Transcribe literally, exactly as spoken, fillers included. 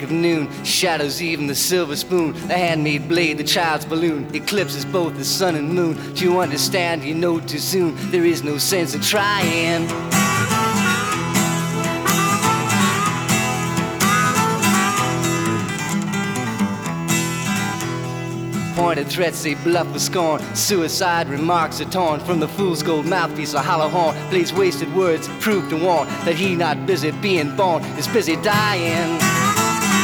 of noon shadows even the silver spoon, the handmade blade, the child's balloon eclipses both the sun and moon. Do you understand? You know too soon. There is no sense in trying. Pointed threats they bluff with scorn. Suicide remarks are torn from the fool's gold mouthpiece. A hollow horn plays wasted words, prove to warn that he not busy being born is busy dying.